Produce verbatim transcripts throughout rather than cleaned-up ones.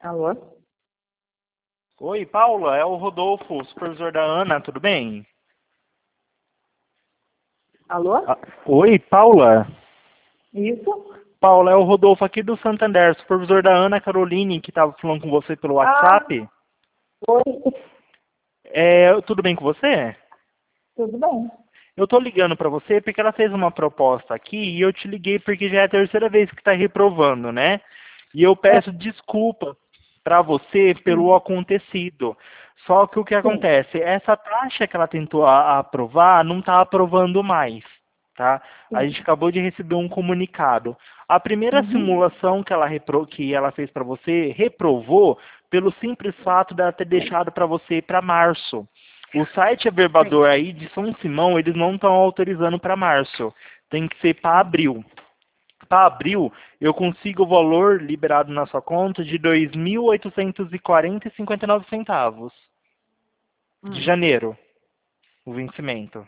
Alô? Oi, Paula, é o Rodolfo, supervisor da Ana, tudo bem? Alô? Ah, oi, Paula. Isso? Paula, é o Rodolfo aqui do Santander, supervisor da Ana Caroline, que estava falando com você pelo Ah, WhatsApp. oi. É, tudo bem com você? Tudo bem. Eu tô ligando para você porque ela fez uma proposta aqui e eu te liguei porque já é a terceira vez que está reprovando, né? E eu É, peço desculpa para você pelo sim, acontecido. Só que o que sim. acontece? Essa taxa que ela tentou a- aprovar não está aprovando mais, tá? A gente Sim. acabou de receber um comunicado. A primeira Uhum. simulação que ela, repro- que ela fez para você reprovou pelo simples fato dela ter deixado para você para março. O site Sim. averbador aí de São Simão, eles não estão autorizando para março. Tem que ser para abril. Para abril, eu consigo o valor liberado na sua conta de dois mil oitocentos e quarenta e cinquenta e nove centavos. De Hum. janeiro, o vencimento.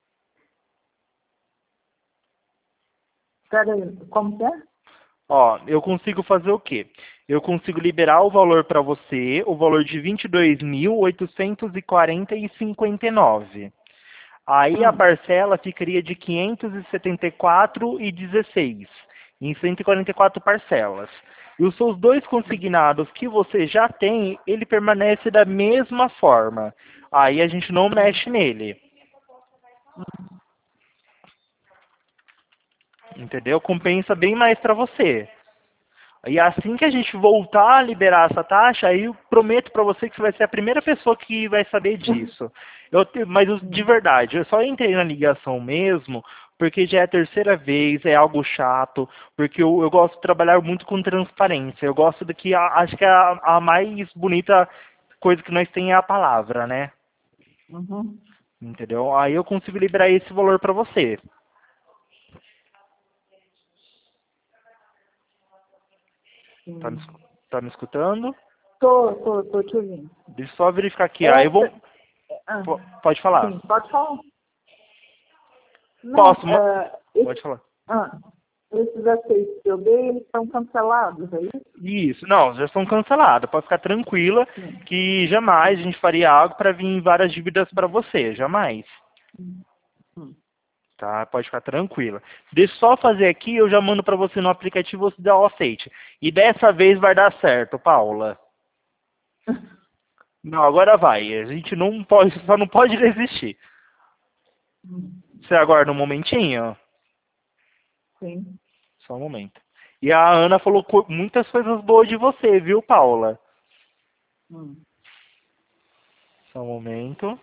Peraí, como que é? Ó, eu consigo fazer o quê? Eu consigo liberar o valor para você, o valor de vinte e dois mil oitocentos e quarenta e cinquenta e nove. Aí a Hum. parcela ficaria de quinhentos e setenta e quatro e dezesseis, em cento e quarenta e quatro parcelas. E os seus dois consignados que você já tem, ele permanece da mesma forma. Aí a gente não mexe nele, entendeu? Compensa bem mais para você. E assim que a gente voltar a liberar essa taxa, aí eu prometo para você que você vai ser a primeira pessoa que vai saber disso. Eu, te- mas eu- de Hum. verdade, eu só entrei na ligação mesmo, porque já é a terceira vez, é algo chato, porque eu, eu gosto de trabalhar muito com transparência. Eu gosto do que a- acho que a, a mais bonita coisa que nós tem é a palavra, né? Uhum. Entendeu? Aí eu consigo liberar esse valor para você. Tá me, Sim. escu- tá me escutando? Tô, tô, tô te ouvindo. Deixa eu só verificar aqui. Aí eu vou. Essa. Ah, po- Pode falar. sim, pode falar. Não, Posso? ma- é, Pode esse, falar. ah, esses aceitos que eu dei, eles estão cancelados, é isso? Isso, não, já estão canceladas. Pode ficar tranquila Sim. que jamais a gente faria algo para vir várias dívidas para você, jamais. Hum. Hum. Tá? Pode ficar tranquila. Deixa eu só fazer aqui, eu já mando para você no aplicativo, você dá o aceite. E dessa vez vai dar certo, Paula. Não, agora vai. A gente não pode, só não pode desistir. Hum. Você aguarda um momentinho? Sim. Só um momento. E a Ana falou co- muitas coisas boas de você, viu, Paula? Hum. Só um momento.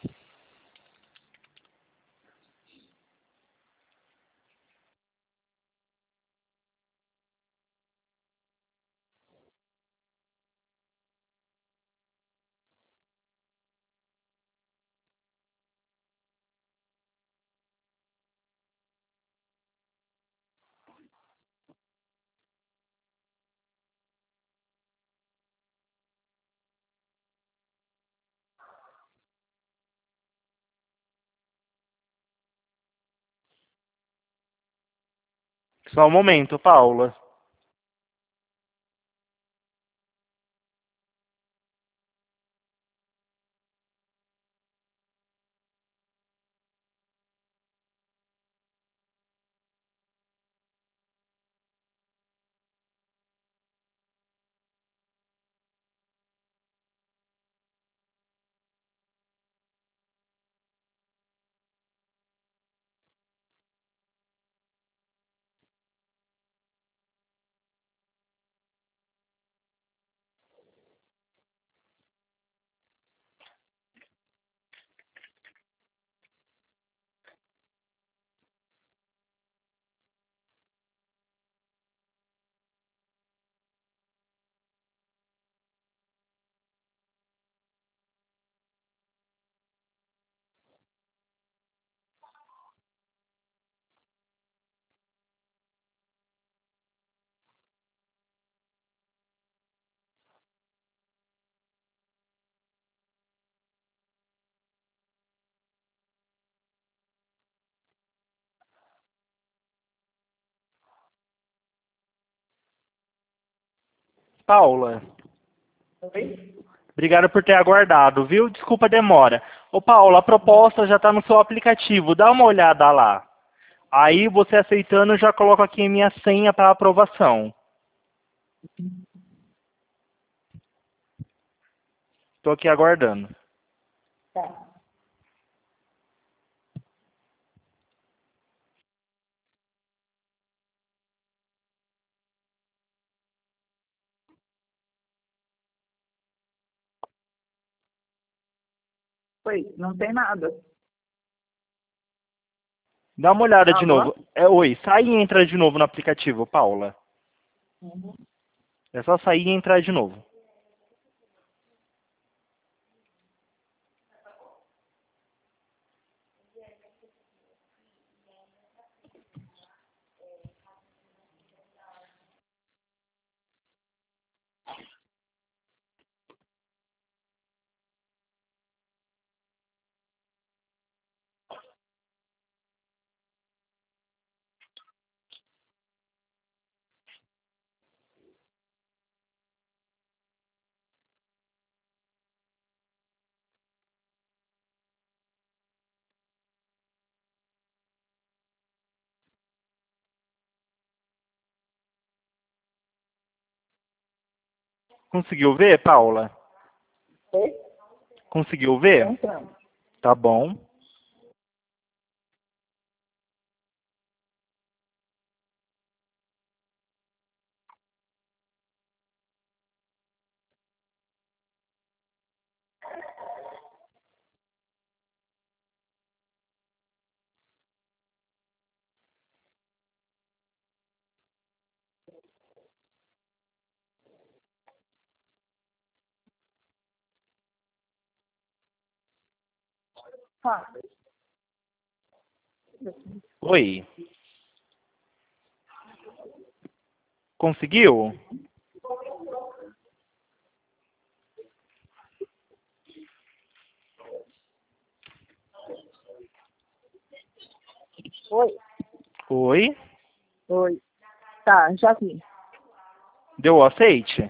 Só um momento, Paula. Paula. Oi? Obrigado por ter aguardado, viu? Desculpa a demora. Ô, Paulo, a proposta já está no seu aplicativo. Dá uma olhada lá. Aí, você aceitando, eu já coloco aqui a minha senha para aprovação. Estou aqui aguardando. Tá. Oi, não tem nada. Dá uma olhada de Alô? novo. É, oi, sai e entra de novo no aplicativo, Paula. Uhum. É só sair e entrar de novo. Conseguiu ver, Paula? Oi? Conseguiu Tô ver? entrando. Tá bom. Ah, Oi. Conseguiu? oi? Oi. Oi. Tá, já vi. Deu o aceite?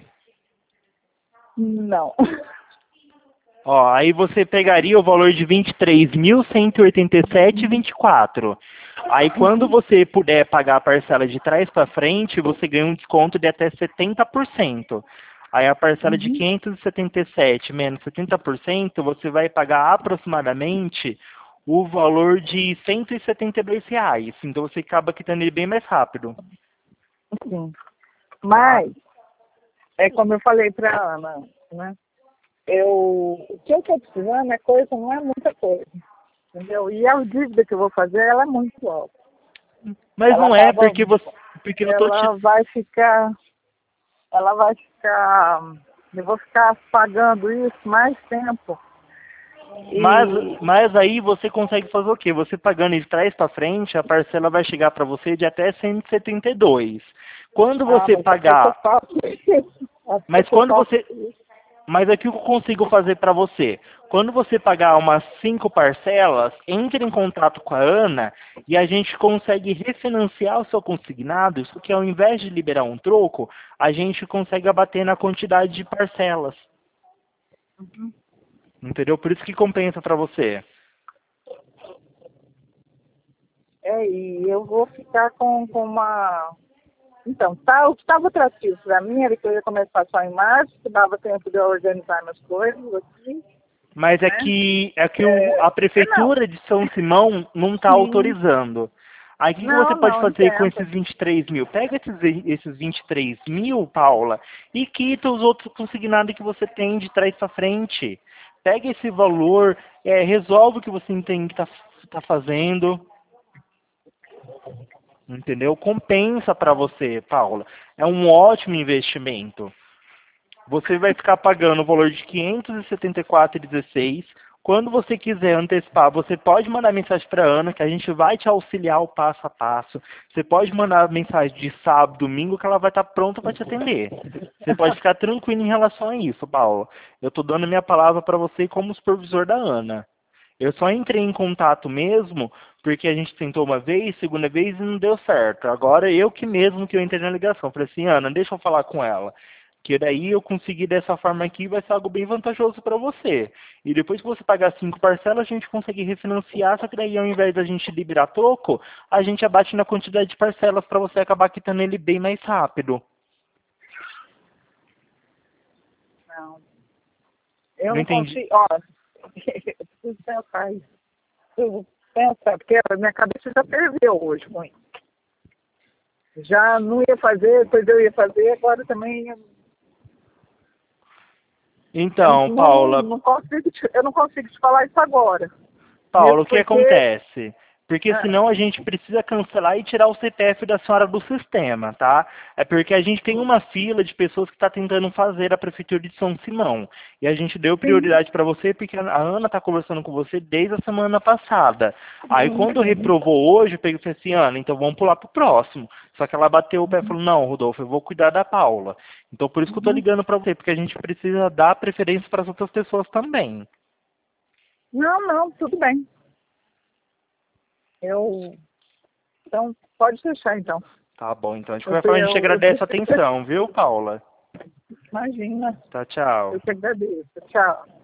Não. Ó, aí você pegaria o valor de vinte e três mil cento e oitenta e sete vírgula vinte e quatro. Aí quando você puder pagar a parcela de trás para frente, você ganha um desconto de até setenta por cento. Aí a parcela de Uhum. quinhentos e setenta e sete menos setenta por cento, você vai pagar aproximadamente o valor de cento e setenta e dois reais. Então você acaba quitando ele bem mais rápido, Sim. tá? Mas, é como eu falei pra Ana, né? Eu, o que eu estou precisando é coisa, não é muita coisa. Entendeu? E a dívida que eu vou fazer, ela é muito alta. Mas Ela não é tava, porque você, porque eu tô te ela vai ficar, ela vai ficar, eu vou ficar pagando isso mais tempo. Mas, E mas aí você consegue fazer o quê? Você pagando de trás para frente, a parcela vai chegar para você de até cento e setenta e dois. Quando ah, você mas é porque eu pagar, faço isso. É mas porque eu quando faço você, isso. mas aqui o que eu consigo fazer para você? Quando você pagar umas cinco parcelas, entre em contato com a Ana e a gente consegue refinanciar o seu consignado, isso que ao invés de liberar um troco, a gente consegue abater na quantidade de parcelas. Entendeu? Por isso que compensa para você. É, e eu vou ficar com, com uma. Então, tá, o que estava atrativo para mim era que eu ia começar só em março, que dava tempo de eu organizar minhas coisas aqui, Mas é né? que, é que o, É, a é não, prefeitura de São Simão não está sim. autorizando. Aí o que, que você Não, pode não, fazer com entendo. esses vinte e três mil? Pega esses, esses vinte e três mil, Paula, e quita os outros consignados que você tem de trás para frente. Pega esse valor, é, resolve o que você tem que estar tá tá fazendo. Entendeu? Compensa para você, Paula. É um ótimo investimento. Você vai ficar pagando o valor de quinhentos e setenta e quatro reais e dezesseis centavos. Quando você quiser antecipar, você pode mandar mensagem para a Ana, que a gente vai te auxiliar o passo a passo. Você pode mandar mensagem de sábado, domingo, que ela vai estar pronta para te atender. Você pode ficar tranquilo em relação a isso, Paulo. Eu estou dando minha palavra para você como supervisor da Ana. Eu só entrei em contato mesmo porque a gente tentou uma vez, segunda vez e não deu certo. Agora eu que mesmo que eu entrei na ligação. Falei assim, Ana, deixa eu falar com ela. Que daí eu conseguir dessa forma aqui vai ser algo bem vantajoso para você. E depois que você pagar cinco parcelas, a gente consegue refinanciar, só que daí ao invés da gente liberar troco, a gente abate na quantidade de parcelas para você acabar quitando ele bem mais rápido. Não. Eu Não não entendi. consigo, ó, eu preciso pensar isso. Eu vou pensar, porque a minha cabeça já ferveu hoje com isso. Já não ia fazer, depois eu ia fazer, agora também eu Então, não, Paula, não consigo te, eu não consigo te falar isso agora. Paula, o Mesmo que porque. acontece? Porque Ah, senão a gente precisa cancelar e tirar o C P F da senhora do sistema, tá? É porque a gente tem uma fila de pessoas que está tentando fazer a Prefeitura de São Simão. E a gente deu sim. prioridade para você porque a Ana está conversando com você desde a semana passada. Aí quando Uhum. reprovou hoje, eu peguei e falei assim, Ana, então vamos pular pro próximo. Só que ela bateu o pé e falou, não, Rodolfo, eu vou cuidar da Paula. Então por isso que eu estou Uhum. ligando para você, porque a gente precisa dar preferência para as outras pessoas também. Não, não, tudo bem. Eu. Então, pode deixar então. Tá bom, então. De Eu, qualquer forma, a gente eu, eu, agradece a atenção, viu, Paula? imagina, Tá, tchau. eu te agradeço. Tchau.